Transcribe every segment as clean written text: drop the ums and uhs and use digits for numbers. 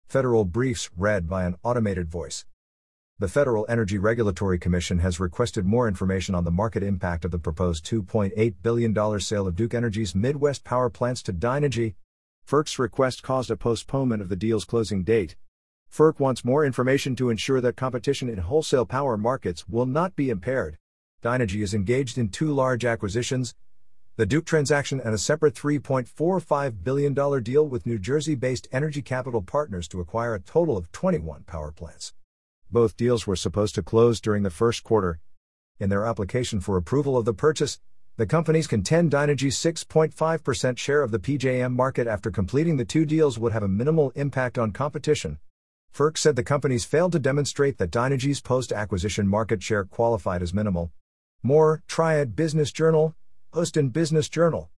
Federal briefs read by an automated voice. The Federal Energy Regulatory Commission has requested more information on the market impact of the proposed $2.8 billion sale of Duke Energy's Midwest power plants to Dynegy. FERC's request caused a postponement of the deal's closing date. FERC wants more information to ensure that competition in wholesale power markets will not be impaired. Dynegy is engaged in two large acquisitions: the Duke transaction and a separate $3.45 billion deal with New Jersey-based Energy Capital Partners to acquire a total of 21 power plants. Both deals were supposed to close during the first quarter. In their application for approval of the purchase, the companies contend Dynegy's 6.5% share of the PJM market after completing the two deals would have a minimal impact on competition. FERC said the companies failed to demonstrate that Dynegy's post-acquisition market share qualified as minimal. More, Triad Business Journal, Houston Business Journal.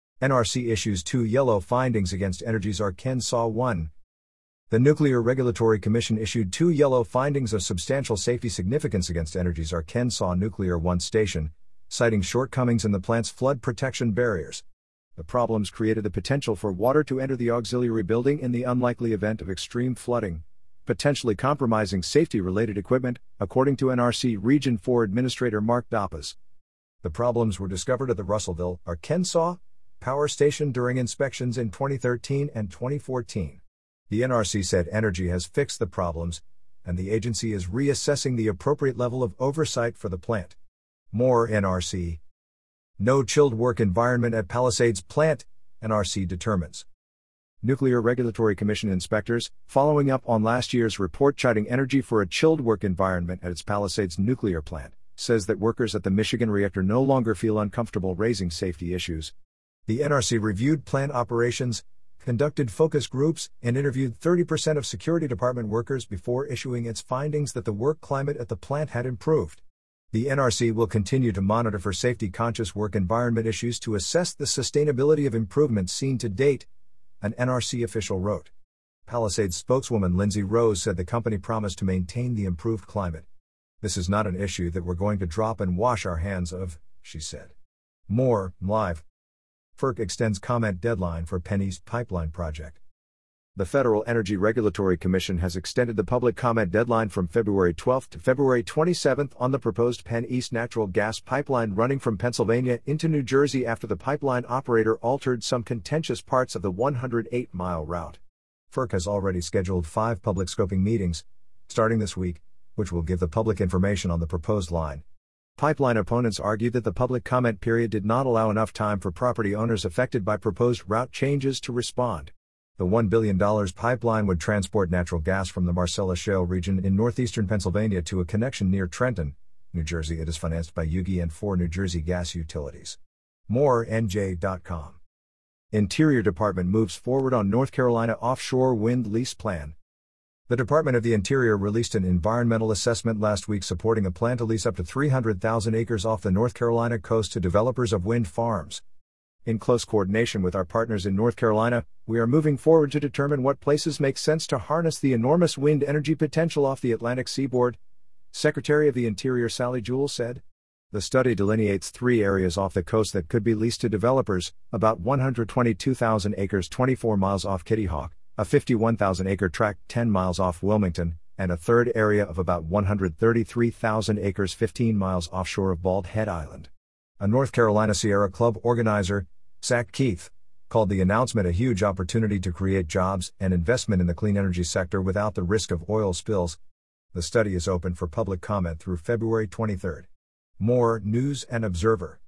NRC issues two yellow findings against Energy's Arkansas 1. The Nuclear Regulatory Commission issued two yellow findings of substantial safety significance against Energy's Arkansas Nuclear 1 station, citing shortcomings in the plant's flood protection barriers. The problems created the potential for water to enter the auxiliary building in the unlikely event of extreme flooding, potentially compromising safety-related equipment, according to NRC Region 4 Administrator Mark Dappas. The problems were discovered at the Russellville, Arkansas, power station during inspections in 2013 and 2014. The NRC said Energy has fixed the problems, and the agency is reassessing the appropriate level of oversight for the plant. More NRC. No chilled work environment at Palisades plant, NRC determines. Nuclear Regulatory Commission inspectors, following up on last year's report chiding Energy for a chilled work environment at its Palisades nuclear plant, says that workers at the Michigan reactor no longer feel uncomfortable raising safety issues. The NRC reviewed plant operations, conducted focus groups, and interviewed 30% of Security Department workers before issuing its findings that the work climate at the plant had improved. The NRC will continue to monitor for safety-conscious work environment issues to assess the sustainability of improvements seen to date, an NRC official wrote. Palisades spokeswoman Lindsay Rose said the company promised to maintain the improved climate. "This is not an issue that we're going to drop and wash our hands of," she said. More, live. FERC extends comment deadline for PennEast pipeline project. The Federal Energy Regulatory Commission has extended the public comment deadline from February 12 to February 27 on the proposed PennEast natural gas pipeline running from Pennsylvania into New Jersey after the pipeline operator altered some contentious parts of the 108-mile route. FERC has already scheduled 5 public scoping meetings, starting this week, which will give the public information on the proposed line. Pipeline opponents argued that the public comment period did not allow enough time for property owners affected by proposed route changes to respond. The $1 billion pipeline would transport natural gas from the Marcellus Shale region in northeastern Pennsylvania to a connection near Trenton, New Jersey. It is financed by UGI and 4 New Jersey gas utilities. More NJ.com. Interior Department moves forward on North Carolina offshore wind lease plan. The Department of the Interior released an environmental assessment last week supporting a plan to lease up to 300,000 acres off the North Carolina coast to developers of wind farms. In close coordination with our partners in North Carolina, we are moving forward to determine what places make sense to harness the enormous wind energy potential off the Atlantic seaboard, Secretary of the Interior Sally Jewell said. The study delineates 3 areas off the coast that could be leased to developers, about 122,000 acres 24 miles off Kitty Hawk, a 51,000-acre tract 10 miles off Wilmington, and a third area of about 133,000 acres 15 miles offshore of Bald Head Island. A North Carolina Sierra Club organizer, Zach Keith, called the announcement a huge opportunity to create jobs and investment in the clean energy sector without the risk of oil spills. The study is open for public comment through February 23. More News and Observer.